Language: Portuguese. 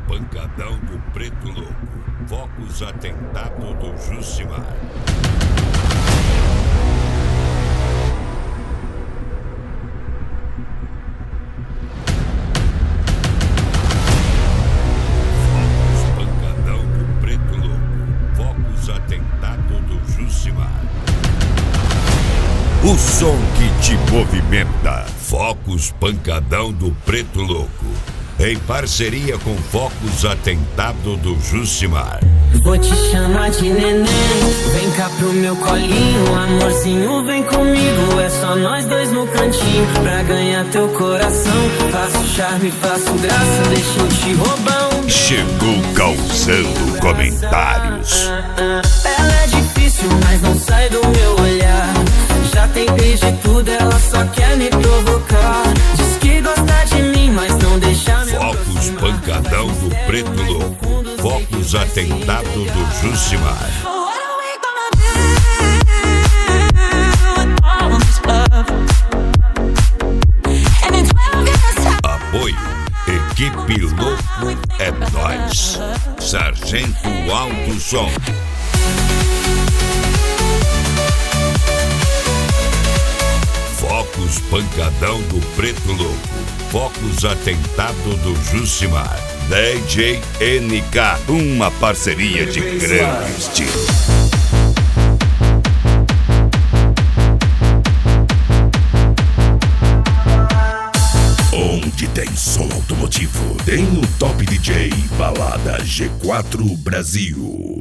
Pancadão do Preto Louco. Focos atentado do Jucimar. Focos Pancadão do Preto Louco. Focos atentado do Jucimar. O som que te movimenta. Focos Pancadão do Preto Louco. Em parceria com Focos Atentado do Jucimar. Vou te chamar de neném, vem cá pro meu colinho, amorzinho, vem comigo, é só nós dois no cantinho, pra ganhar teu coração, faço charme, faço graça, deixa eu te roubar um... Chegou causando comentários. Ela é difícil, mas não sai do meu olhar, já tentei de tudo, ela só quer me provocar, diz que gosta de mim, mas não deixa me Focos Pancadão do Preto Louco. Focos Atentado do Jucimar. Apoio Equipe Louco é Nós. Sargento Alto Som. Focos Pancadão do Preto Louco. Focos Atentado do Jucimar. DJ NK, uma parceria de grande estilo. Onde tem som automotivo, tem o Top DJ Balada G4 Brasil.